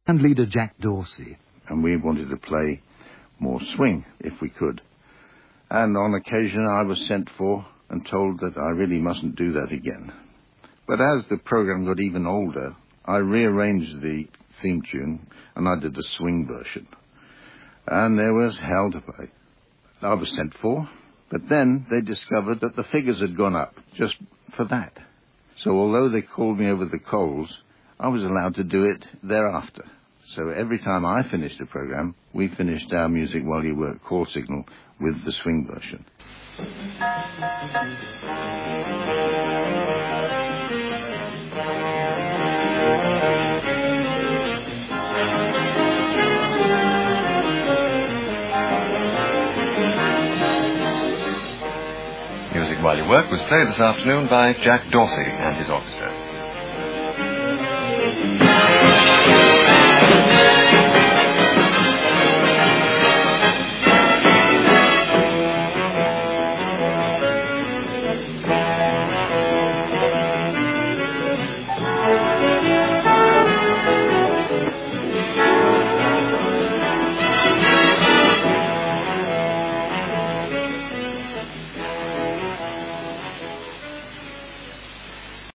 And leader Jack Dorsey. And we wanted to play more swing, if we could. And on occasion I was sent for and told that I really mustn't do that again. But as the program got even older, I rearranged the theme tune and I did the swing version. And there was hell to pay. I was sent for, but then they discovered that the figures had gone up just for that. So although they called me over the coals, I was allowed to do it thereafter. So every time I finished a program, we finished our Music While You Work call signal with the swing version. Music While You Work was played this afternoon by Jack Dorsey and his orchestra.